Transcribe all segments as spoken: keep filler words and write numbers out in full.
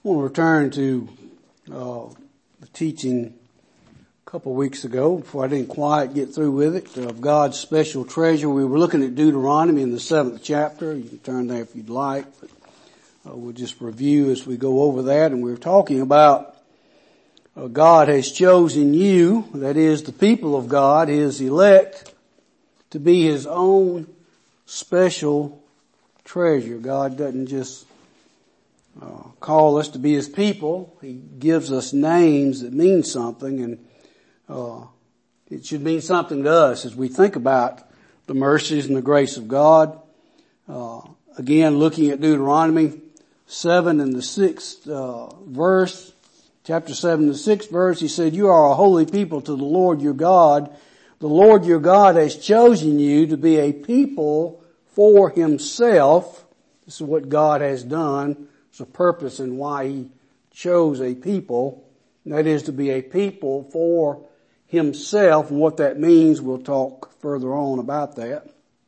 I want to return to uh, the teaching a couple of weeks ago before I didn't quite get through with it, of God's special treasure. We were looking at Deuteronomy in the seventh chapter. You can turn there if you'd like, but uh, we'll just review as we go over that. And we were talking about uh, God has chosen you, that is the people of God, His elect, to be His own special treasure. God doesn't just Uh, call us to be His people. He gives us names that mean something, and uh, it should mean something to us as we think about the mercies and the grace of God. Uh, again, looking at Deuteronomy seven and the sixth uh, verse, chapter seven and the sixth verse, He said, "You are a holy people to the Lord your God. The Lord your God has chosen you to be a people for Himself." This is what God has done. There's a purpose in why He chose a people, and that is to be a people for Himself, and what that means we'll talk further on about that.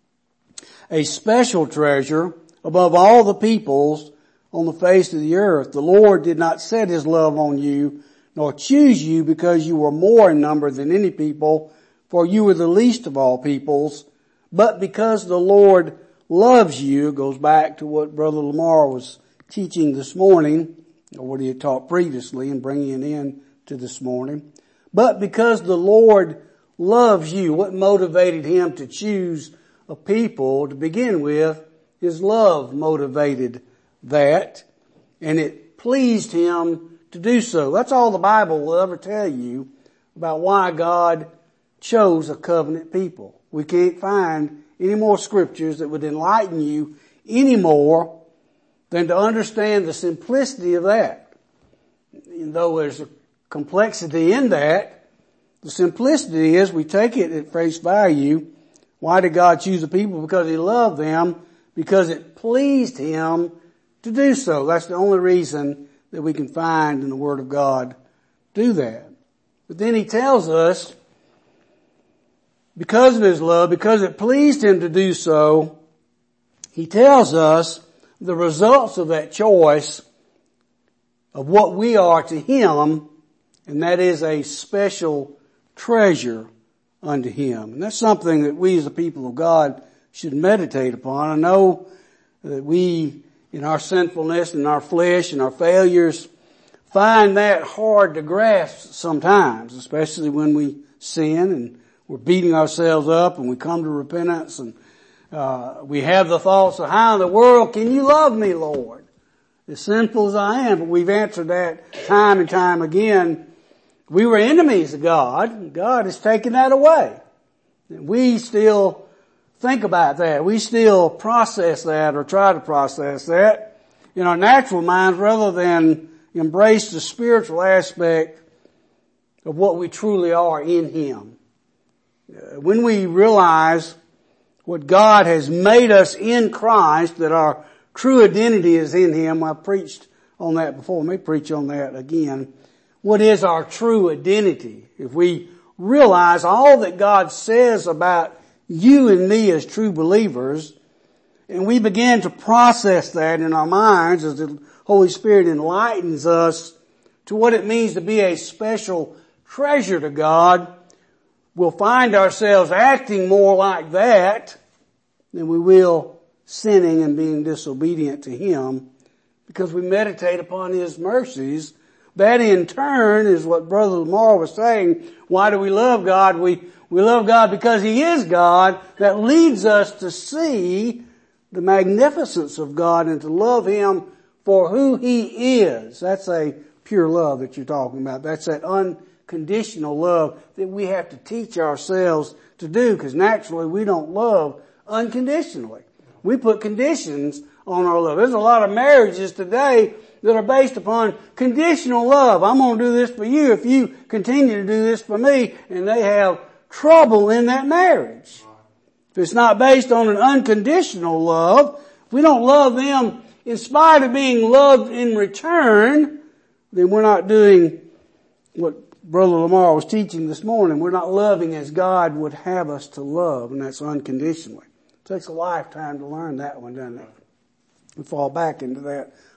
A special treasure above all the peoples on the face of the earth. The Lord did not set His love on you, nor choose you because you were more in number than any people, for you were the least of all peoples, but because the Lord loves you. It goes back to what Brother Lamar was teaching this morning, or what he had taught previously and bringing it in to this morning. But because the Lord loves you, what motivated Him to choose a people to begin with? His love motivated that, and it pleased Him to do so. That's all the Bible will ever tell you about why God chose a covenant people. We can't find any more scriptures that would enlighten you any more than to understand the simplicity of that. And though there's a complexity in that, the simplicity is we take it at face value. Why did God choose the people? Because He loved them, because it pleased Him to do so. That's the only reason that we can find in the Word of God do that. But then He tells us, because of His love, because it pleased Him to do so, He tells us the results of that choice of what we are to Him, and that is a special treasure unto Him. And that's something that we as the people of God should meditate upon. I know that we, in our sinfulness and our flesh and our failures, find that hard to grasp sometimes, especially when we sin and we're beating ourselves up and we come to repentance and Uh, we have the thoughts of, how in the world can you love me, Lord? As sinful as I am. But we've answered that time and time again. We were enemies of God. God has taken that away. And we still think about that. We still process that or try to process that in our natural minds rather than embrace the spiritual aspect of what we truly are in Him. Uh, when we realize what God has made us in Christ, that our true identity is in Him. I preached on that before. Let me preach on that again. What is our true identity? If we realize all that God says about you and me as true believers, and we begin to process that in our minds as the Holy Spirit enlightens us to what it means to be a special treasure to God, we'll find ourselves acting more like that than we will sinning and being disobedient to Him, because we meditate upon His mercies. That in turn is what Brother Lamar was saying. Why do we love God? We, we love God because He is God. That leads us to see the magnificence of God and to love Him for who He is. That's a pure love that you're talking about. That's that unconditional love that we have to teach ourselves to do, because naturally we don't love unconditionally. We put conditions on our love. There's a lot of marriages today that are based upon conditional love. I'm going to do this for you if you continue to do this for me, and they have trouble in that marriage. If it's not based on an unconditional love, if we don't love them in spite of being loved in return, then we're not doing what Brother Lamar was teaching this morning. We're not loving as God would have us to love, and that's unconditionally. It takes a lifetime to learn that one, doesn't it? We fall back into that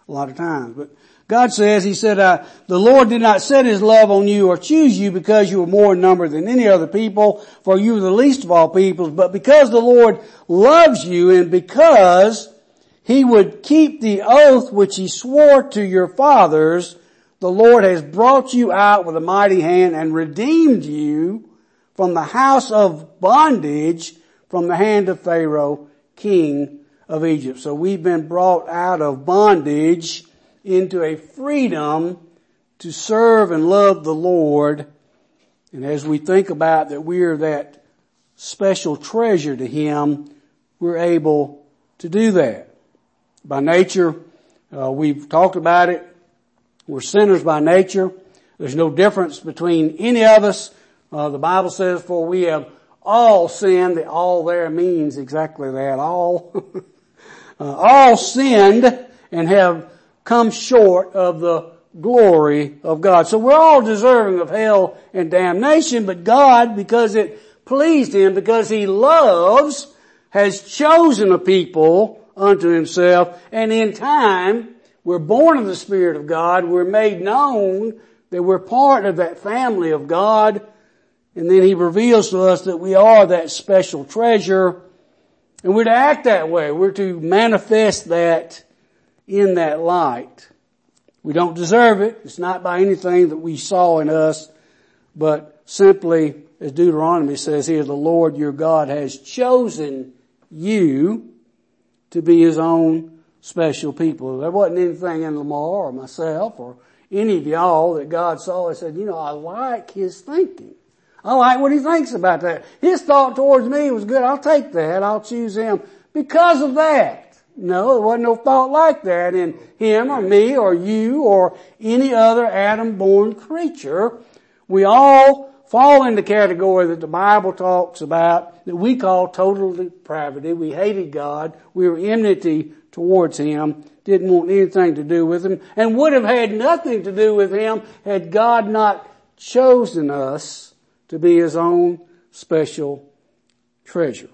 a lot of times. But God says, He said, uh, the Lord did not set His love on you or choose you because you were more in number than any other people, for you were the least of all peoples, but because the Lord loves you and because He would keep the oath which He swore to your fathers, the Lord has brought you out with a mighty hand and redeemed you from the house of bondage, from the hand of Pharaoh, king of Egypt. So we've been brought out of bondage into a freedom to serve and love the Lord. And as we think about that we're that special treasure to Him, we're able to do that. By nature, uh, we've talked about it. We're sinners by nature. There's no difference between any of us. Uh, the Bible says, for we have all sinned. The all there means exactly that. All, uh, all sinned and have come short of the glory of God. So we're all deserving of hell and damnation, but God, because it pleased Him, because He loves, has chosen a people unto Himself, and in time, we're born of the Spirit of God, we're made known that we're part of that family of God, and then He reveals to us that we are that special treasure, and we're to act that way. We're to manifest that in that light. We don't deserve it. It's not by anything that we saw in us, but simply, as Deuteronomy says here, the Lord your God has chosen you to be His own special people. There wasn't anything in Lamar or myself or any of y'all that God saw and said, you know, I like his thinking. I like what he thinks about that. His thought towards me was good. I'll take that. I'll choose him because of that. No, there wasn't no thought like that in him or me or you or any other Adam-born creature. We all fall in the category that the Bible talks about that we call total depravity. We hated God. We were enmity towards Him, didn't want anything to do with Him, and would have had nothing to do with Him had God not chosen us to be His own special treasure.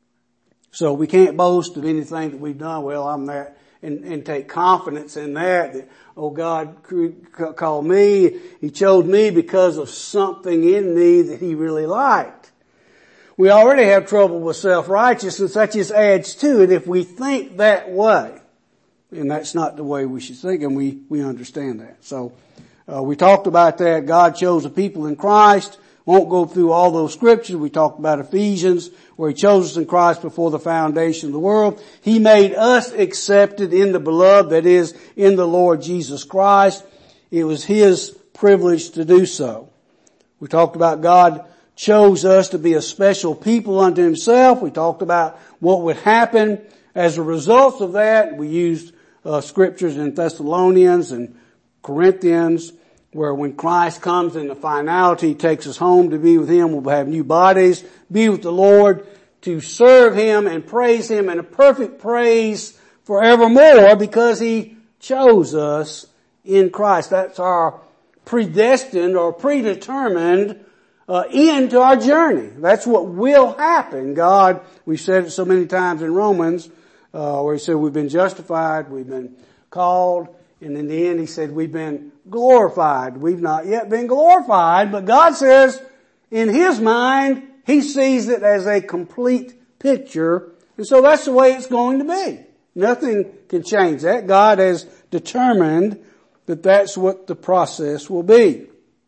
So we can't boast of anything that we've done. Well, I'm that, and, and take confidence in that, that, oh, God called me, He chose me because of something in me that He really liked. We already have trouble with self-righteousness. That just adds to it if we think that way. And that's not the way we should think, and we, we understand that. So, uh, we talked about that. God chose a people in Christ. Won't go through all those scriptures. We talked about Ephesians, where He chose us in Christ before the foundation of the world. He made us accepted in the beloved, that is, in the Lord Jesus Christ. It was His privilege to do so. We talked about God chose us to be a special people unto Himself. We talked about what would happen as a result of that. We used uh, scriptures in Thessalonians and Corinthians, where when Christ comes in the finality, He takes us home to be with Him. We'll have new bodies, be with the Lord, to serve Him and praise Him in a perfect praise forevermore because He chose us in Christ. That's our predestined or predetermined uh, end to our journey. That's what will happen. God, we've said it so many times in Romans, uh, where He said we've been justified, we've been called, and in the end He said we've been glorified. We've not yet been glorified, but God says in His mind, He sees it as a complete picture. And so that's the way it's going to be. Nothing can change that. God has determined that that's what the process will be.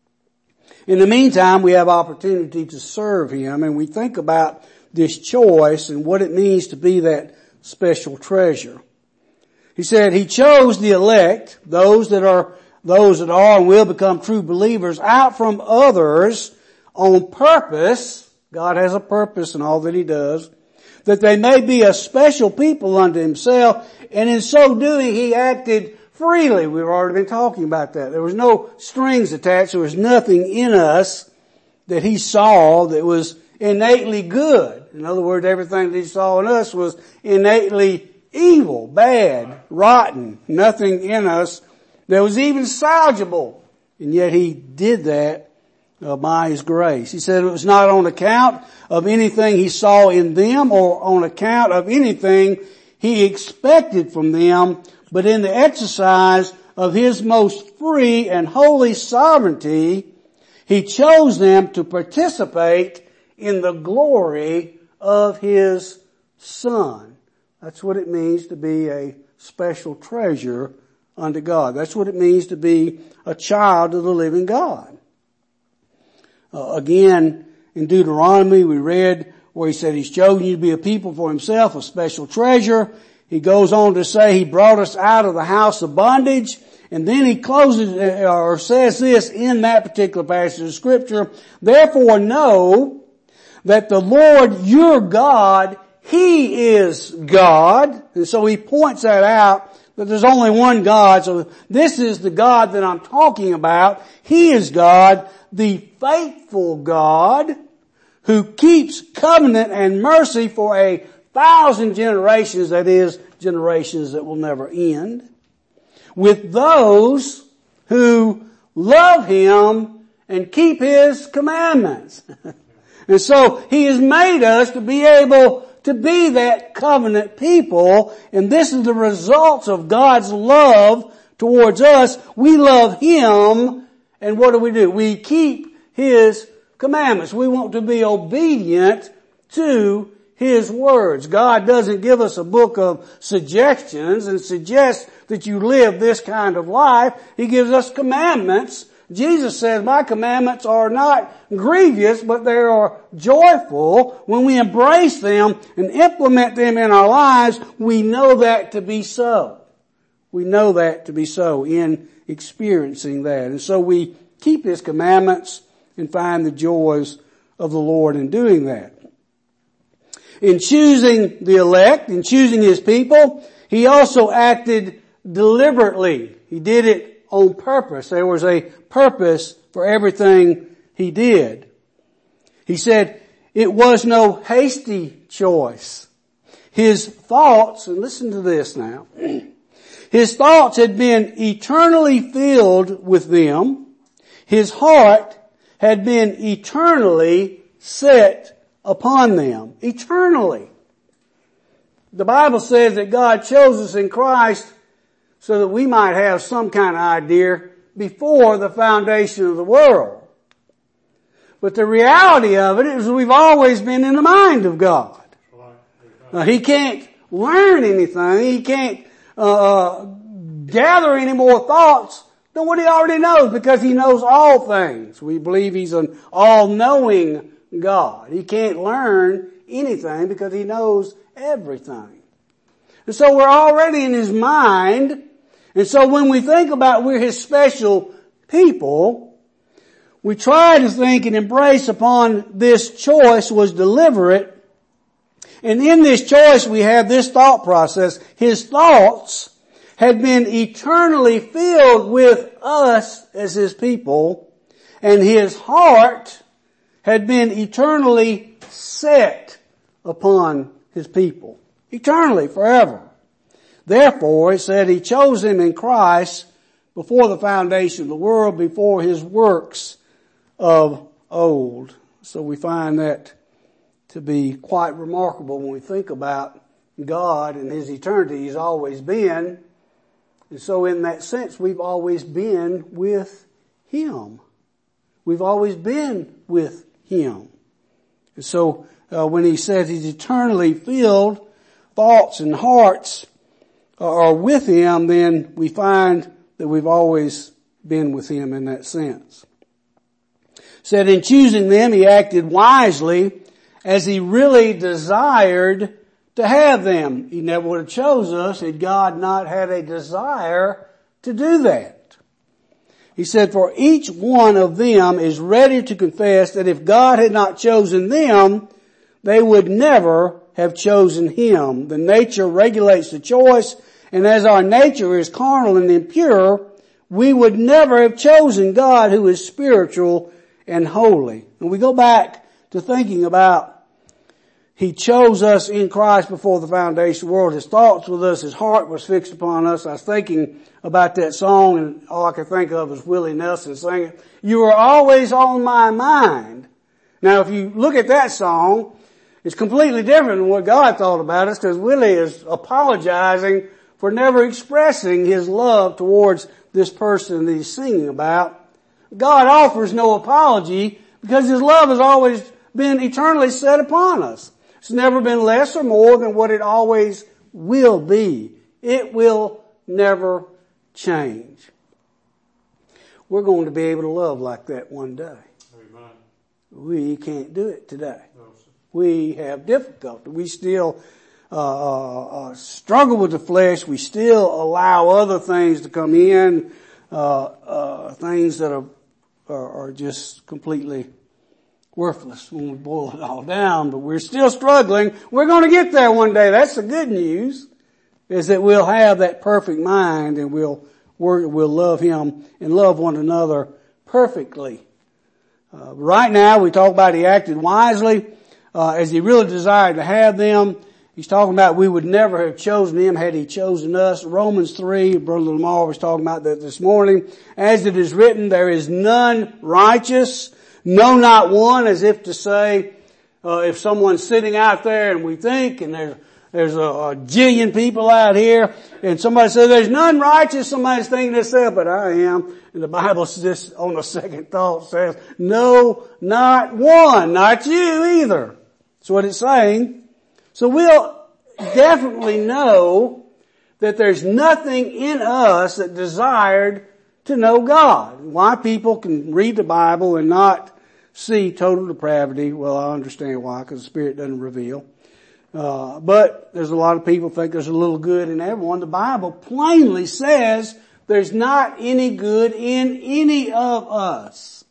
In the meantime, we have opportunity to serve Him, and we think about this choice and what it means to be that special treasure. He said He chose the elect, those that are, those that are and will become true believers, out from others on purpose. God has a purpose in all that He does, that they may be a special people unto Himself, and in so doing He acted freely. We've already been talking about that. There was no strings attached. There was nothing in us that He saw that was innately good. In other words, everything that He saw in us was innately evil, bad, rotten. Nothing in us that was even salvageable. And yet He did that uh, by His grace. He said it was not on account of anything He saw in them or on account of anything He expected from them, but in the exercise of his most free and holy sovereignty, he chose them to participate in the glory of his Son. That's what it means to be a special treasure unto God. That's what it means to be a child of the living God. Uh, again, in Deuteronomy, we read where he said he's chosen you to be a people for himself, a special treasure. He goes on to say he brought us out of the house of bondage. And then he closes or says this in that particular passage of scripture, therefore know that the Lord your God, he is God. And so he points that out, that there's only one God. So this is the God that I'm talking about. He is God, the faithful God, who keeps covenant and mercy for a thousand generations, that is, generations that will never end, with those who love him and keep his commandments. And so he has made us to be able to be that covenant people, and this is the results of God's love towards us. We love him, and what do we do? We keep his commandments. We want to be obedient to his words. God doesn't give us a book of suggestions and suggest that you live this kind of life. He gives us commandments. Jesus says, my commandments are not grievous, but they are joyful. When we embrace them and implement them in our lives, we know that to be so. We know that to be so in experiencing that. And so we keep his commandments and find the joys of the Lord in doing that. In choosing the elect, in choosing his people, he also acted deliberately. He did it on purpose. There was a purpose for everything he did. He said it was no hasty choice. His thoughts, and listen to this now, his thoughts had been eternally filled with them. His heart had been eternally set upon them. Eternally. The Bible says that God chose us in Christ so that we might have some kind of idea before the foundation of the world. But the reality of it is we've always been in the mind of God. Uh, he can't learn anything. He can't uh, gather any more thoughts than what he already knows, because he knows all things. We believe he's an all-knowing God. He can't learn anything because he knows everything. And so we're already in his mind. And so when we think about we're his special people, we try to think and embrace upon this choice was deliberate. And in this choice we have this thought process. His thoughts had been eternally filled with us as his people, and his heart had been eternally set upon his people. Eternally, forever. Therefore, it said he chose him in Christ before the foundation of the world, before his works of old. So we find that to be quite remarkable when we think about God and his eternity. He's always been. And so in that sense, we've always been with him. We've always been with him. And so uh, when he says he's eternally filled, thoughts and hearts are with him, then we find that we've always been with him in that sense. Said in choosing them, he acted wisely as he really desired to have them. He never would have chose us had God not had a desire to do that. He said, for each one of them is ready to confess that if God had not chosen them, they would never have chosen him. The nature regulates the choice, and as our nature is carnal and impure, we would never have chosen God who is spiritual and holy. And we go back to thinking about he chose us in Christ before the foundation of the world. His thoughts with us, his heart was fixed upon us. I was thinking about that song, and all I could think of was Willie Nelson singing, "You are always on my mind." Now if you look at that song, it's completely different than what God thought about us, because Willie is apologizing for never expressing his love towards this person that he's singing about. God offers no apology because his love has always been eternally set upon us. It's never been less or more than what it always will be. It will never change. We're going to be able to love like that one day. Amen. We can't do it today. No, sir. We have difficulty. We still uh, uh, uh, struggle with the flesh. We still allow other things to come in, uh, uh, things that are, are, are just completely worthless when we boil it all down, but we're still struggling. We're going to get there one day. That's the good news, is that we'll have that perfect mind and we'll work, we'll love him and love one another perfectly. Uh, right now we talk about he acted wisely, uh, as he really desired to have them. He's talking about we would never have chosen him had he chosen us. Romans three, Brother Lamar was talking about that this morning. As it is written, there is none righteous, no, not one, as if to say, uh, if someone's sitting out there and we think, and there's, there's a, a jillion people out here, and somebody says there's none righteous, somebody's thinking this up, but I am. And the Bible just on a second thought says, no, not one, not you either. That's what it's saying. So we'll definitely know that there's nothing in us that desired to know God. Why people can read the Bible and not see total depravity, well, I understand why, because the Spirit doesn't reveal. Uh, but there's a lot of people think there's a little good in everyone. The Bible plainly says there's not any good in any of us.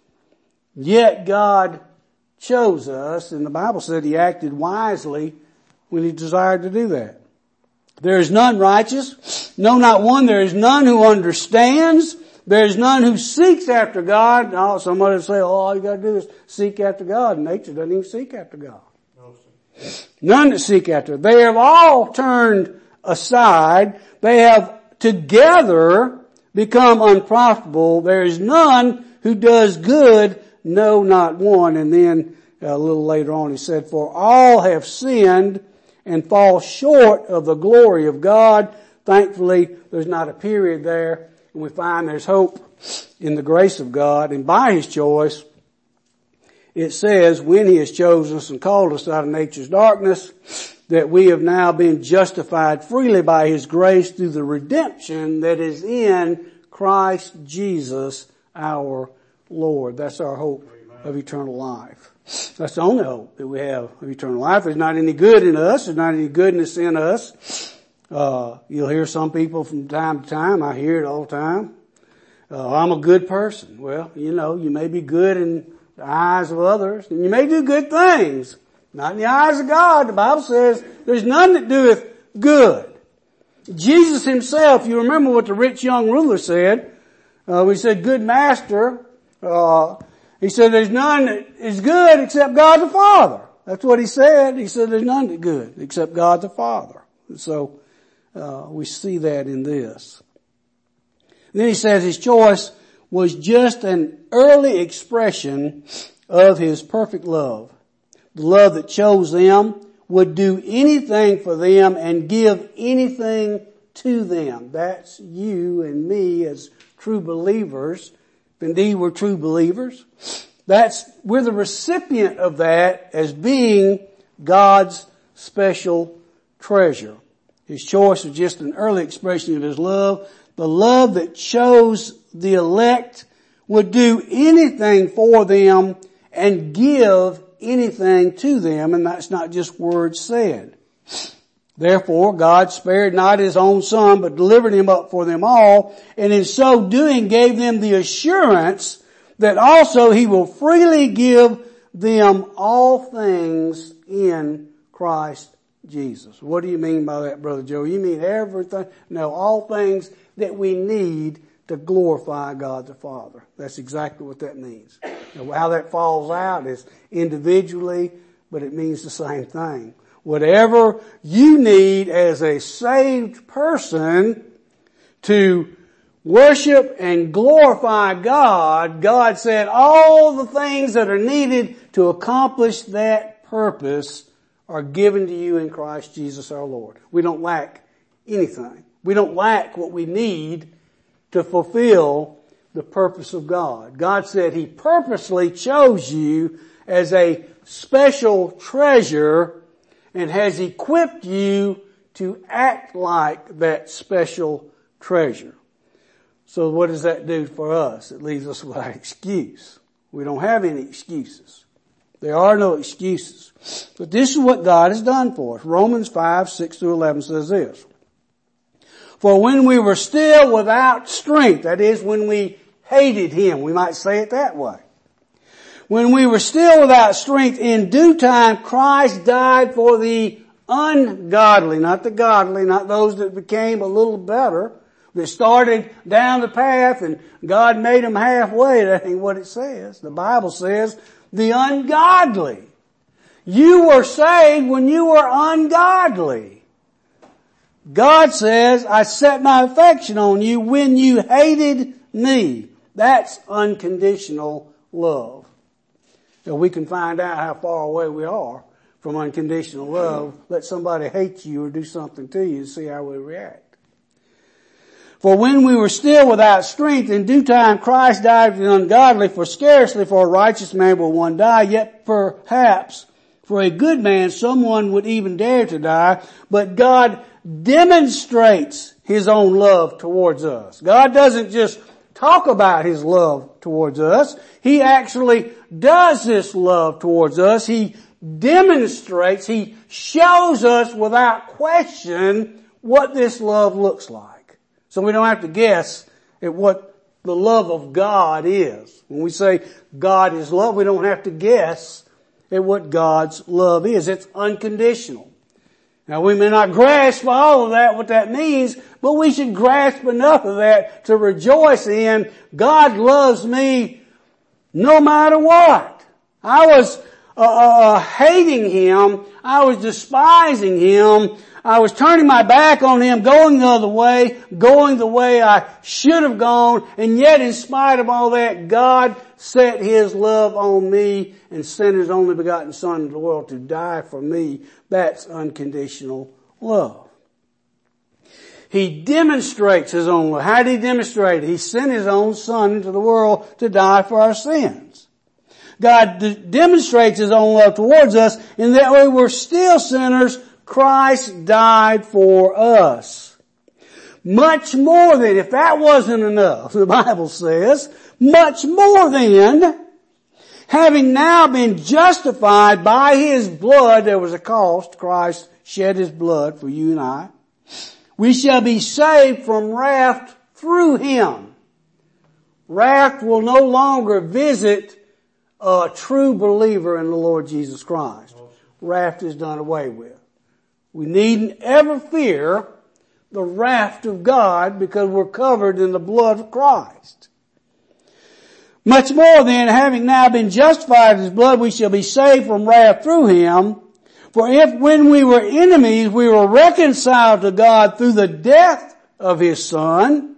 Yet God chose us, and the Bible said he acted wisely when he desired to do that. There is none righteous, no, not one. There is none who understands. There is none who seeks after God. Now, somebody will say, oh, all you got to do is seek after God. Nature doesn't even seek after God. No, sir. None that seek after. They have all turned aside. They have together become unprofitable. There is none who does good, no, not one. And then a little later on he said, for all have sinned and fall short of the glory of God. Thankfully, there's not a period there. And we find there's hope in the grace of God. And by his choice, it says, when he has chosen us and called us out of nature's darkness, that we have now been justified freely by his grace through the redemption that is in Christ Jesus our Lord. That's our hope of eternal life. That's the only hope that we have of eternal life. There's not any good in us. There's not any goodness in us. Uh, you'll hear some people from time to time. I hear it all the time. Uh, I'm a good person. Well, you know, you may be good in the eyes of others, and you may do good things. Not in the eyes of God. The Bible says there's none that doeth good. Jesus himself, you remember what the rich young ruler said. Uh, we said, good master. Uh, he said there's none that is good except God the Father. That's what he said. He said there's none that good except God the Father. And so, uh, we see that in this. And then he says his choice was just an early expression of his perfect love. The love that chose them, would do anything for them and give anything to them. That's you and me as true believers. If indeed we're true believers. That's, we're the recipient of that as being God's special treasure. His choice was just an early expression of his love. The love that chose the elect would do anything for them and give anything to them, and that's not just words said. Therefore, God spared not his own son, but delivered him up for them all, and in so doing gave them the assurance that also he will freely give them all things in Christ Jesus. What do you mean by that, Brother Joe? You mean everything? No, all things that we need to glorify God the Father. That's exactly what that means. Now, how that falls out is individually, but it means the same thing. Whatever you need as a saved person to worship and glorify God, God said all the things that are needed to accomplish that purpose are given to you in Christ Jesus our Lord. We don't lack anything. We don't lack what we need to fulfill the purpose of God. God said He purposely chose you as a special treasure and has equipped you to act like that special treasure. So what does that do for us? It leaves us without excuse. We don't have any excuses. There are no excuses. But this is what God has done for us. Romans five, six through eleven says this. For when we were still without strength, that is when we hated Him, we might say it that way. When we were still without strength, in due time Christ died for the ungodly, not the godly, not those that became a little better, that started down the path and God made them halfway. That ain't what it says. The Bible says the ungodly. You were saved when you were ungodly. God says, I set my affection on you when you hated me. That's unconditional love. So we can find out how far away we are from unconditional love. Let somebody hate you or do something to you and see how we react. For when we were still without strength, in due time Christ died for the ungodly, for scarcely for a righteous man will one die, yet perhaps for a good man someone would even dare to die. But God demonstrates His own love towards us. God doesn't just talk about His love towards us. He actually does this love towards us. He demonstrates, He shows us without question what this love looks like. So we don't have to guess at what the love of God is. When we say God is love, we don't have to guess at what God's love is. It's unconditional. Now we may not grasp all of that, what that means, but we should grasp enough of that to rejoice in God loves me no matter what. I was uh, uh, hating Him. I was despising Him. I was turning my back on Him, going the other way, going the way I should have gone, and yet in spite of all that, God set His love on me and sent His only begotten Son into the world to die for me. That's unconditional love. He demonstrates His own love. How did He demonstrate it? He sent His own Son into the world to die for our sins. God d- demonstrates His own love towards us in that we were still sinners. Christ died for us. Much more than, if that wasn't enough, the Bible says, much more than, having now been justified by His blood, there was a cost, Christ shed His blood for you and I, we shall be saved from wrath through Him. Wrath will no longer visit a true believer in the Lord Jesus Christ. Wrath is done away with. We needn't ever fear the wrath of God because we're covered in the blood of Christ. Much more then, having now been justified in His blood, we shall be saved from wrath through Him. For if when we were enemies, we were reconciled to God through the death of His Son,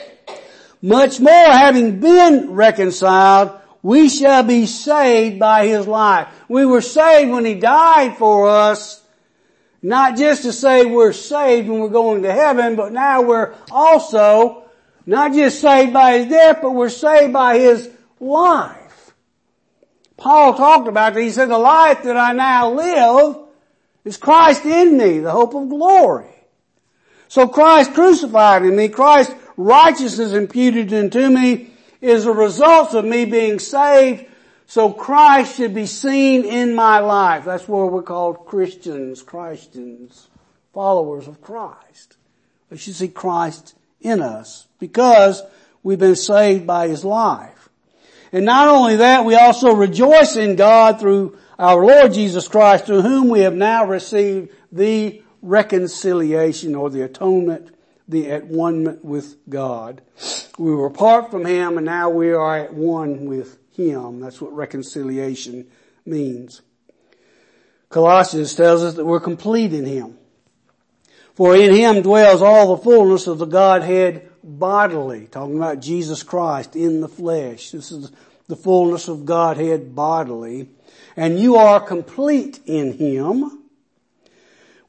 much more having been reconciled, we shall be saved by His life. We were saved when He died for us. Not just to say we're saved when we're going to heaven, but now we're also not just saved by His death, but we're saved by His life. Paul talked about that. He said, the life that I now live is Christ in me, the hope of glory. So Christ crucified in me, Christ's righteousness imputed into me is a result of me being saved. So Christ should be seen in my life. That's where we're called Christians, Christians, followers of Christ. We should see Christ in us because we've been saved by His life. And not only that, we also rejoice in God through our Lord Jesus Christ, through whom we have now received the reconciliation or the atonement, the at one with God. We were apart from Him and now we are at one with Him. That's what reconciliation means. Colossians tells us that we're complete in Him. For in Him dwells all the fullness of the Godhead bodily. Talking about Jesus Christ in the flesh. This is the fullness of Godhead bodily. And you are complete in Him,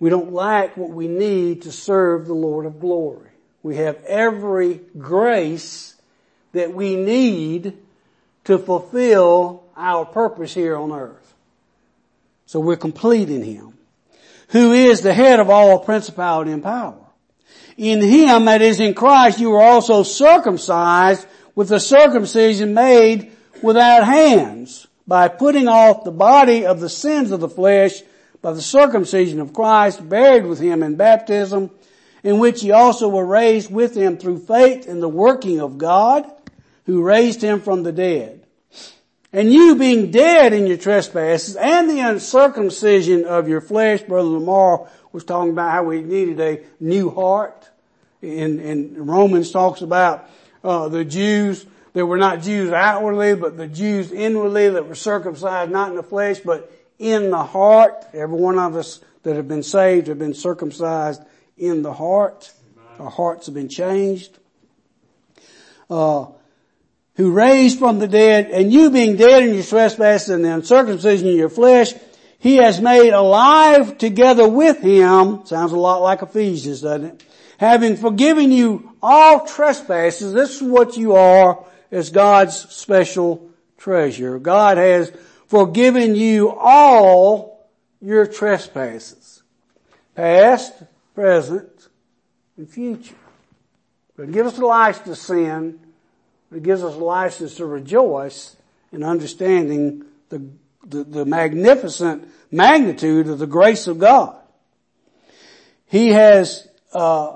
We don't lack what we need to serve the Lord of glory. We have every grace that we need to fulfill our purpose here on earth. So we're complete in Him, who is the head of all principality and power. In Him, that is in Christ, you were also circumcised with the circumcision made without hands, by putting off the body of the sins of the flesh by the circumcision of Christ, buried with Him in baptism, in which ye also were raised with Him through faith in the working of God, who raised Him from the dead. And you being dead in your trespasses and the uncircumcision of your flesh, Brother Lamar was talking about how we needed a new heart. In, in Romans talks about uh, the Jews that were not Jews outwardly, but the Jews inwardly that were circumcised not in the flesh, but in the heart. Every one of us that have been saved have been circumcised in the heart. Our hearts have been changed. Uh, who raised from the dead, and you being dead in your trespasses and the uncircumcision of your flesh, He has made alive together with Him. Sounds a lot like Ephesians, doesn't it? Having forgiven you all trespasses. This is what you are as God's special treasure. God has forgiven you all your trespasses. Past, present, and future. But it gives us a license to sin. It gives us a license to rejoice in understanding the, the, the magnificent magnitude of the grace of God. He has, uh,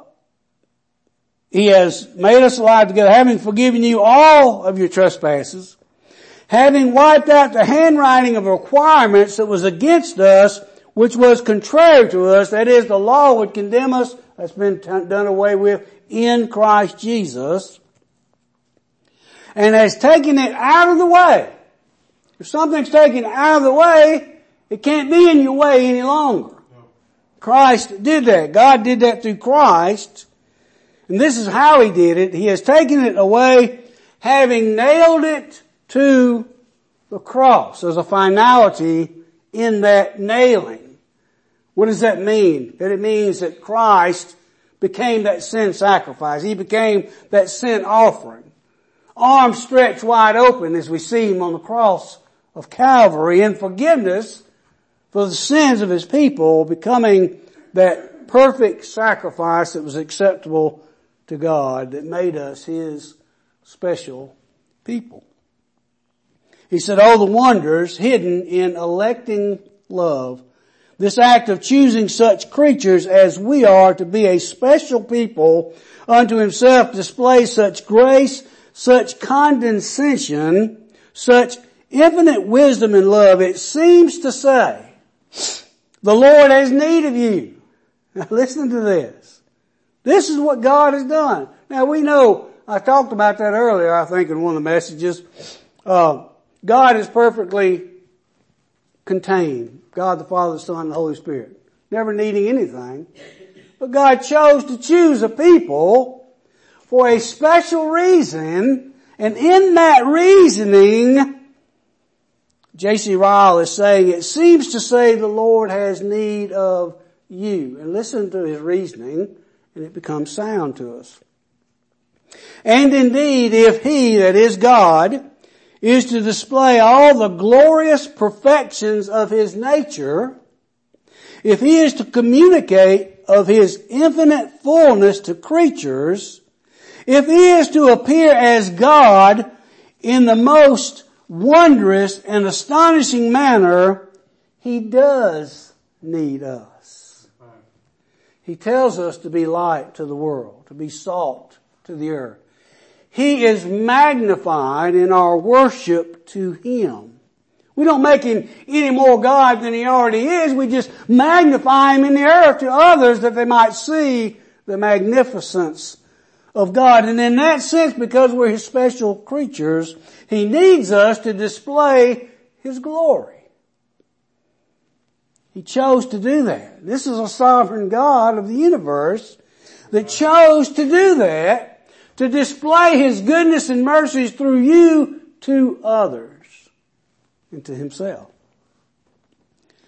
He has made us alive together, having forgiven you all of your trespasses, having wiped out the handwriting of requirements that was against us, which was contrary to us, that is, the law would condemn us. That's been t- done away with in Christ Jesus. And has taken it out of the way. If something's taken out of the way, it can't be in your way any longer. No. Christ did that. God did that through Christ. And this is how He did it. He has taken it away, having nailed it to the cross. There's a finality in that nailing. What does that mean? That it means that Christ became that sin sacrifice. He became that sin offering. Arms stretched wide open as we see Him on the cross of Calvary in forgiveness for the sins of His people, becoming that perfect sacrifice that was acceptable to God, that made us His special people. He said, oh, the wonders hidden in electing love. This act of choosing such creatures as we are to be a special people unto Himself displays such grace, such condescension, such infinite wisdom and love. It seems to say, the Lord has need of you. Now listen to this. This is what God has done. Now we know, I talked about that earlier, I think, in one of the messages. Uh, God is perfectly contained. God the Father, the Son, and the Holy Spirit. Never needing anything. But God chose to choose a people for a special reason, and in that reasoning, J C Ryle is saying, it seems to say the Lord has need of you. And listen to his reasoning, and it becomes sound to us. And indeed, if He, that is God, is to display all the glorious perfections of His nature, if He is to communicate of His infinite fullness to creatures, if He is to appear as God in the most wondrous and astonishing manner, He does need us. He tells us to be light to the world, to be salt to the earth. He is magnified in our worship to Him. We don't make Him any more God than He already is. We just magnify Him in the earth to others that they might see the magnificence of God. And in that sense, because we're His special creatures, He needs us to display His glory. He chose to do that. This is a sovereign God of the universe that chose to do that, to display His goodness and mercies through you to others and to Himself.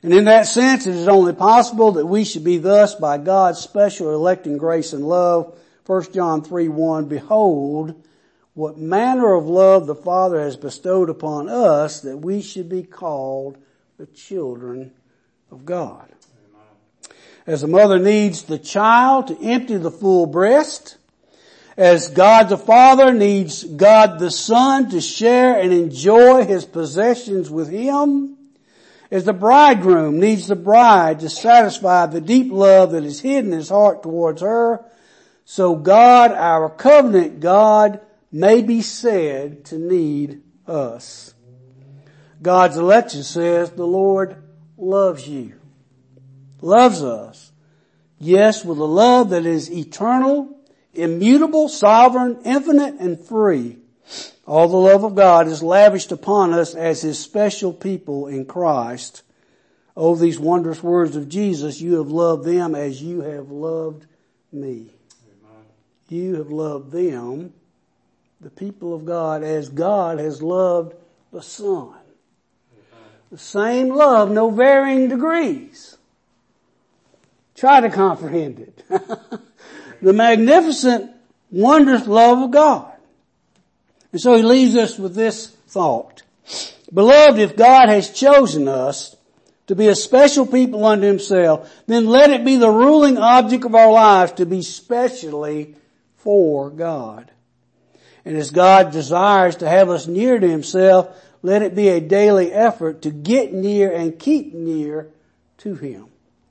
And in that sense, it is only possible that we should be thus by God's special electing grace and love. First John three one, behold, what manner of love the Father has bestowed upon us that we should be called the children of God. Amen. As a mother needs the child to empty the full breast, as God the Father needs God the Son to share and enjoy His possessions with Him, as the bridegroom needs the bride to satisfy the deep love that is hidden in his heart towards her, so God, our covenant God, may be said to need us. God's election says the Lord loves you, loves us. Yes, with a love that is eternal, immutable, sovereign, infinite, and free. All the love of God is lavished upon us as His special people in Christ. Oh, these wondrous words of Jesus, you have loved them as you have loved me. Amen. You have loved them, the people of God, as God has loved the Son. Amen. The same love, no varying degrees. Try to comprehend it. The magnificent, wondrous love of God. And so he leaves us with this thought. Beloved, if God has chosen us to be a special people unto Himself, then let it be the ruling object of our lives to be specially for God. And as God desires to have us near to Himself, let it be a daily effort to get near and keep near to Him.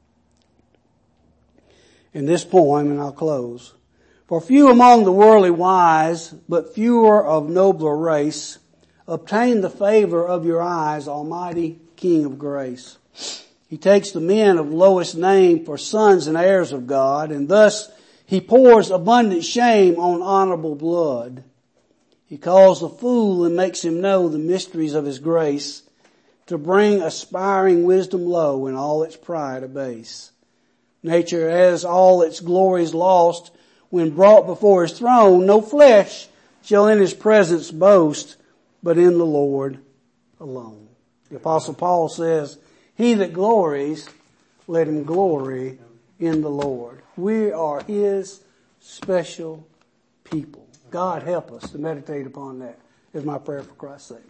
In this poem, and I'll close. For few among the worldly wise, but fewer of nobler race, obtain the favor of your eyes, Almighty King of grace. He takes the men of lowest name for sons and heirs of God, and thus He pours abundant shame on honorable blood. He calls the fool and makes him know the mysteries of His grace, to bring aspiring wisdom low and all its pride abase. Nature has all its glories lost when brought before His throne. No flesh shall in His presence boast, but in the Lord alone. The Apostle Paul says, he that glories, let him glory in the Lord. We are His special people. God help us to meditate upon that, is my prayer for Christ's sake.